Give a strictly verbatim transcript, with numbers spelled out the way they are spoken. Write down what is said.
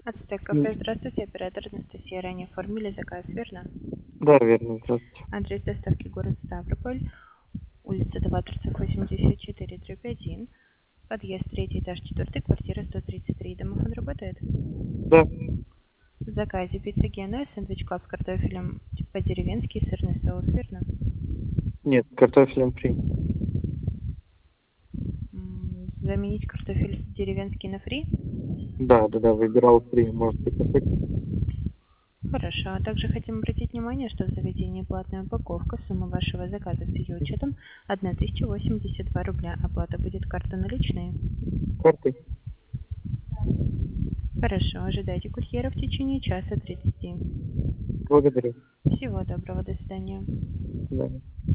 Ацтек М. кафе. Здравствуйте, оператор Анастасия. Ранее оформили заказ, верно? Да, верно. Здравствуйте. Адрес доставки город Ставрополь, улица два, торцах восемьдесят четыре, дробь один, подъезд третий этаж, четвертый, квартира сто тридцать три. Домофон работает? Да. В заказе пицца Гена, сэндвич клаб с картофелем по-деревенски, сырный соус, верно? Нет, картофелем фри. М, Заменить картофель деревенский на фри? Да, да, да, выбирал фри. Может быть, такой? Хорошо. А также хотим обратить внимание, что в заведении платная упаковка. Сумма вашего заказа с ее учетом тысяча восемьдесят два рубля. Оплата будет карта наличные. Картой. Хорошо. Ожидайте курьера в течение часа тридцати. Благодарю. Всего доброго. До свидания. До свидания.